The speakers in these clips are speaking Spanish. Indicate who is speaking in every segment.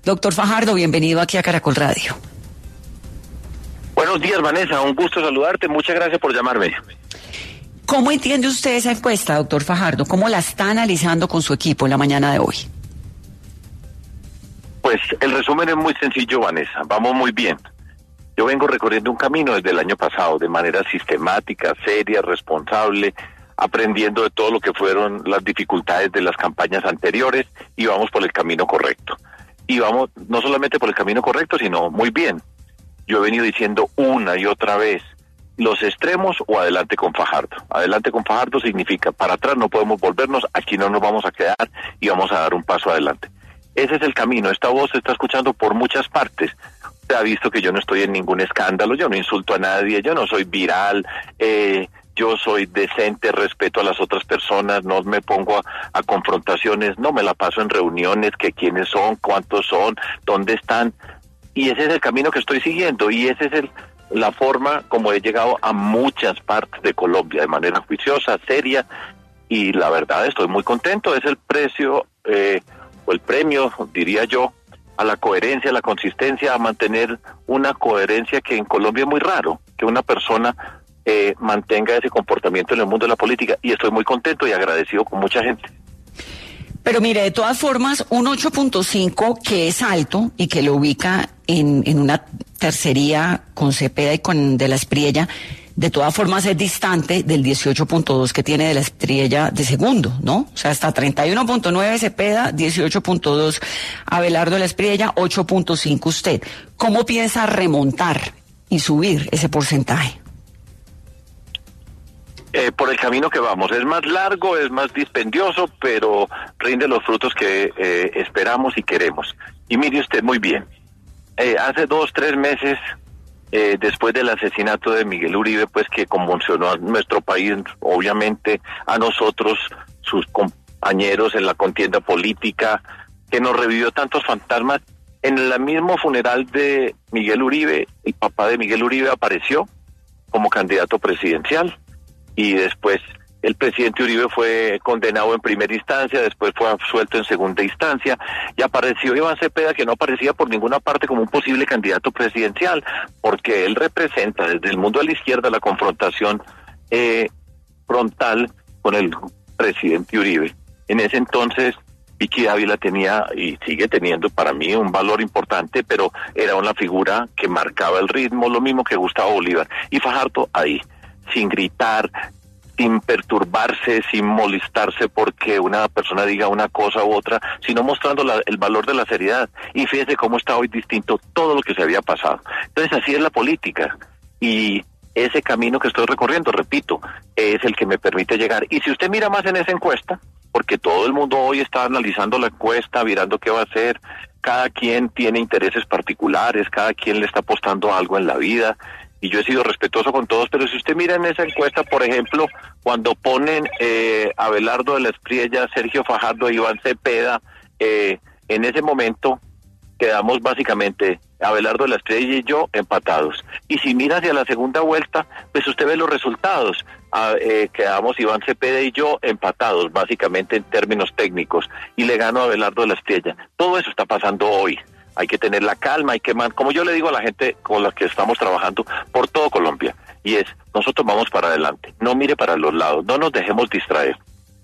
Speaker 1: Doctor Fajardo, bienvenido aquí a Caracol Radio.
Speaker 2: Buenos días, Vanessa, un gusto saludarte, muchas gracias por llamarme.
Speaker 1: ¿Cómo entiende usted esa encuesta, doctor Fajardo? ¿Cómo la está analizando con su equipo en la mañana de hoy?
Speaker 2: Pues el resumen es muy sencillo, Vanessa, vamos muy bien. Yo vengo recorriendo un camino desde el año pasado, de manera sistemática, seria, responsable, aprendiendo de todo lo que fueron las dificultades de las campañas anteriores y vamos por el camino correcto. Y vamos no solamente por el camino correcto, sino muy bien. Yo he venido diciendo una y otra vez, los extremos o adelante con Fajardo. Adelante con Fajardo significa, para atrás no podemos volvernos, aquí no nos vamos a quedar y vamos a dar un paso adelante. Ese es el camino, esta voz se está escuchando por muchas partes. Se ha visto que yo no estoy en ningún escándalo, yo no insulto a nadie, yo no soy viral, yo soy decente, respeto a las otras personas, no me pongo a confrontaciones, no me la paso en reuniones, que quiénes son, cuántos son, dónde están, y ese es el camino que estoy siguiendo, y ese es la forma como he llegado a muchas partes de Colombia, de manera juiciosa, seria, y la verdad estoy muy contento, es el precio, o el premio, diría yo, a la coherencia, a la consistencia, a mantener una coherencia que en Colombia es muy raro, que una persona mantenga ese comportamiento en el mundo de la política, y estoy muy contento y agradecido con mucha gente.
Speaker 1: Pero mire, de todas formas, un 8.5 que es alto y que lo ubica en una tercería con Cepeda y con De la Espriella, de todas formas es distante del 18.2 que tiene De la Espriella de segundo, ¿no? O sea, hasta 31.9 Cepeda, 18.2 Abelardo De la Espriella, 8.5 usted. ¿Cómo piensa remontar y subir ese porcentaje?
Speaker 2: Por el camino que vamos, es más largo, es más dispendioso, pero rinde los frutos que esperamos y queremos. Y mire usted muy bien, hace 2-3 meses, después del asesinato de Miguel Uribe, pues que conmocionó a nuestro país, obviamente a nosotros, sus compañeros en la contienda política, que nos revivió tantos fantasmas, en el mismo funeral de Miguel Uribe, el papá de Miguel Uribe apareció como candidato presidencial. Y después el presidente Uribe fue condenado en primera instancia, después fue absuelto en segunda instancia, y apareció Iván Cepeda, que no aparecía por ninguna parte como un posible candidato presidencial, porque él representa desde el mundo de la izquierda la confrontación frontal con el presidente Uribe. En ese entonces Vicky Dávila tenía y sigue teniendo para mí un valor importante, pero era una figura que marcaba el ritmo, lo mismo que Gustavo Bolívar, y Fajardo ahí, sin gritar, sin perturbarse, sin molestarse porque una persona diga una cosa u otra, sino mostrando el valor de la seriedad. Y fíjese cómo está hoy distinto todo lo que se había pasado. Entonces así es la política, y ese camino que estoy recorriendo, repito, es el que me permite llegar. Y si usted mira más en esa encuesta, porque todo el mundo hoy está analizando la encuesta, mirando qué va a hacer, cada quien tiene intereses particulares, cada quien le está apostando algo en la vida, y yo he sido respetuoso con todos, pero si usted mira en esa encuesta, por ejemplo, cuando ponen Abelardo De la Espriella, Sergio Fajardo e Iván Cepeda, en ese momento quedamos básicamente Abelardo De la Espriella y yo empatados. Y si mira hacia la segunda vuelta, pues usted ve los resultados. Quedamos Iván Cepeda y yo empatados, básicamente en términos técnicos, y le gano a Abelardo De la Espriella. Todo eso está pasando hoy. Hay que tener la calma, como yo le digo a la gente con la que estamos trabajando por todo Colombia, y es, nosotros vamos para adelante, no mire para los lados, no nos dejemos distraer,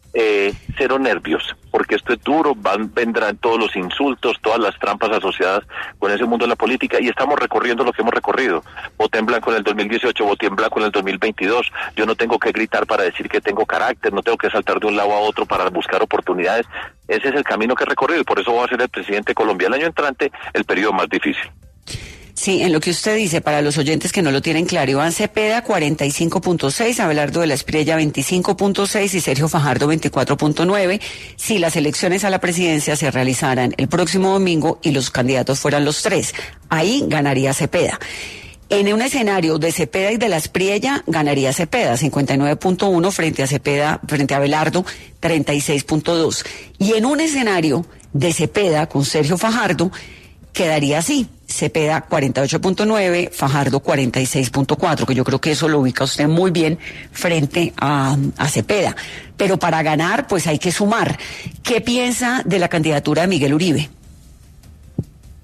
Speaker 2: cero nervios, porque esto es duro, vendrán todos los insultos, todas las trampas asociadas con ese mundo de la política, y estamos recorriendo lo que hemos recorrido. Voté en blanco en el 2018, voté en blanco en el 2022, yo no tengo que gritar para decir que tengo carácter, no tengo que saltar de un lado a otro para buscar oportunidades. Ese es el camino que he recorrido, y por eso voy a ser el presidente de Colombia el año entrante, el periodo más difícil.
Speaker 1: Sí, en lo que usted dice, para los oyentes que no lo tienen claro, Iván Cepeda 45.6, Abelardo De la Espriella 25.6 y Sergio Fajardo 24.9, si las elecciones a la presidencia se realizaran el próximo domingo y los candidatos fueran los tres, ahí ganaría Cepeda. En un escenario de Cepeda y De la Espriella, ganaría Cepeda, 59.1 frente a Abelardo, 36.2. Y en un escenario de Cepeda con Sergio Fajardo, quedaría así: Cepeda 48.9, Fajardo 46.4, que yo creo que eso lo ubica usted muy bien frente a Cepeda. Pero para ganar, pues hay que sumar. ¿Qué piensa de la candidatura de Miguel Uribe?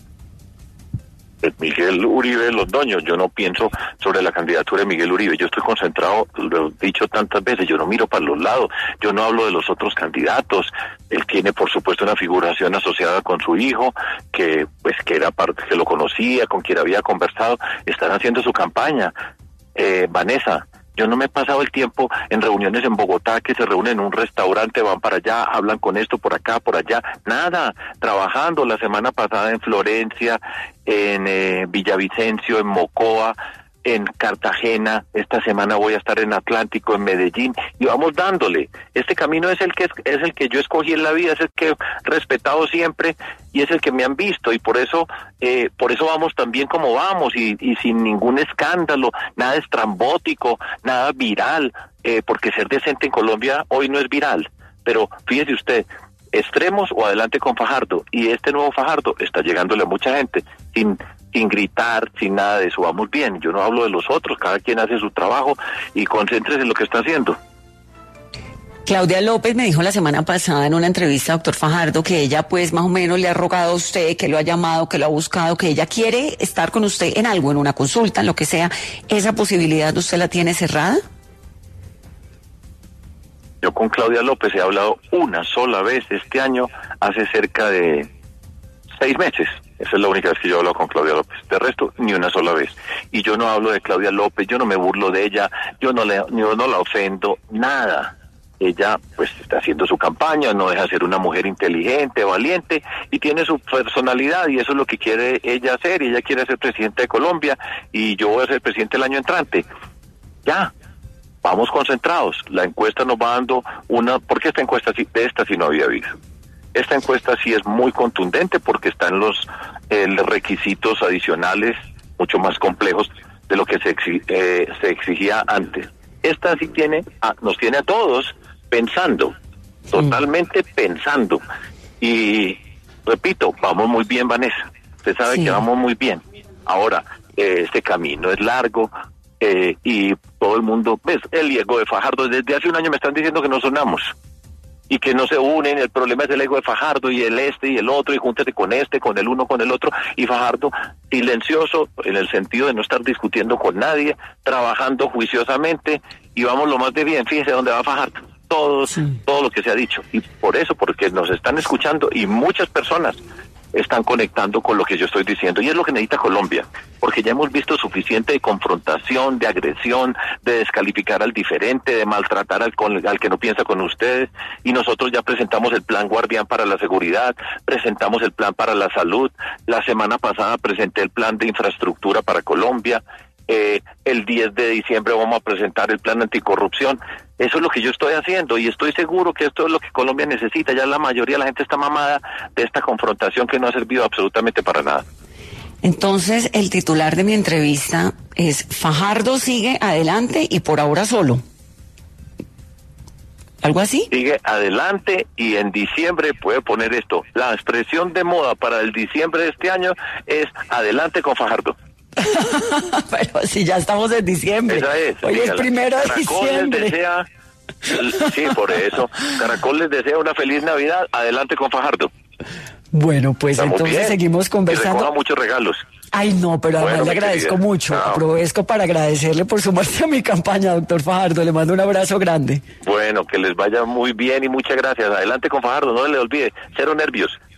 Speaker 2: Miguel Uribe Londoño. Yo no pienso sobre la candidatura de Miguel Uribe. Yo estoy concentrado, lo he dicho tantas veces, yo no miro para los lados, yo no hablo de los otros candidatos. Él tiene, por supuesto, una figuración asociada con su hijo, que era parte, que lo conocía, con quien había conversado. Están haciendo su campaña. Vanessa, yo no me he pasado el tiempo en reuniones en Bogotá que se reúnen en un restaurante, van para allá, hablan con esto, por acá, por allá, nada, trabajando la semana pasada en Florencia, en Villavicencio, en Mocoa, en Cartagena, esta semana voy a estar en Atlántico, en Medellín, y vamos dándole. Este camino es el que yo escogí en la vida, es el que he respetado siempre y es el que me han visto, y por eso vamos tan bien como vamos, y sin ningún escándalo, nada estrambótico, nada viral, porque ser decente en Colombia hoy no es viral. Pero fíjese usted, extremos o adelante con Fajardo, y este nuevo Fajardo está llegándole a mucha gente, sin gritar, sin nada de eso. Vamos bien, yo no hablo de los otros, cada quien hace su trabajo y concéntrese en lo que está haciendo.
Speaker 1: Claudia López me dijo la semana pasada en una entrevista, doctor Fajardo, que ella pues más o menos le ha rogado a usted, que lo ha llamado, que lo ha buscado, que ella quiere estar con usted en algo, en una consulta, en lo que sea. ¿Esa posibilidad usted la tiene cerrada?
Speaker 2: Yo con Claudia López he hablado una sola vez este año, hace cerca de 6 meses. Esa es la única vez que yo he hablado con Claudia López. De resto, ni una sola vez. Y yo no hablo de Claudia López, yo no me burlo de ella, yo no la ofendo, nada. Ella pues está haciendo su campaña, no deja de ser una mujer inteligente, valiente, y tiene su personalidad, y eso es lo que quiere ella hacer, y ella quiere ser presidenta de Colombia, y yo voy a ser presidente el año entrante. Ya, vamos concentrados. La encuesta nos va dando porque esta encuesta de esta sí no había habido. Esta encuesta sí es muy contundente porque están los requisitos adicionales mucho más complejos de lo que se exigía antes. Esta sí nos tiene a todos pensando, totalmente pensando. Y repito, vamos muy bien, Vanessa. Usted sabe que vamos muy bien. Ahora, este camino es largo y todo el mundo, ¿ves? El ego de Fajardo, desde hace un año me están diciendo que no sonamos y que no se unen. El problema es el ego de Fajardo y el y el otro, y júntate con con el uno, con el otro, y Fajardo silencioso en el sentido de no estar discutiendo con nadie, trabajando juiciosamente, y vamos lo más de bien. Fíjense dónde va Fajardo, todo lo que se ha dicho, y por eso, porque nos están escuchando y muchas personas están conectando con lo que yo estoy diciendo, y es lo que necesita Colombia, porque ya hemos visto suficiente de confrontación, de agresión, de descalificar al diferente, de maltratar al que no piensa con ustedes, y nosotros ya presentamos el plan Guardián para la seguridad, presentamos el plan para la salud, la semana pasada presenté el plan de infraestructura para Colombia, el 10 de diciembre vamos a presentar el plan anticorrupción. Eso es lo que yo estoy haciendo, y estoy seguro que esto es lo que Colombia necesita. Ya la mayoría de la gente está mamada de esta confrontación que no ha servido absolutamente para nada.
Speaker 1: Entonces, el titular de mi entrevista es: Fajardo sigue adelante y por ahora solo. ¿Algo así?
Speaker 2: Sigue adelante, y en diciembre puede poner esto. La expresión de moda para el diciembre de este año es adelante con Fajardo.
Speaker 1: Pero si ya estamos en diciembre.
Speaker 2: Esa es.
Speaker 1: Hoy es 1 de diciembre.
Speaker 2: Sí, por eso. Caracol les desea una feliz Navidad. Adelante con Fajardo.
Speaker 1: Bueno, pues ¿estamos entonces bien? Seguimos conversando.
Speaker 2: Y recoja muchos regalos.
Speaker 1: Ay, no, pero además le agradezco mucho. Aprovecho para agradecerle por sumarse a mi campaña, doctor Fajardo. Le mando un abrazo grande.
Speaker 2: Bueno, que les vaya muy bien y muchas gracias. Adelante con Fajardo, no le olvide. 0 nervios.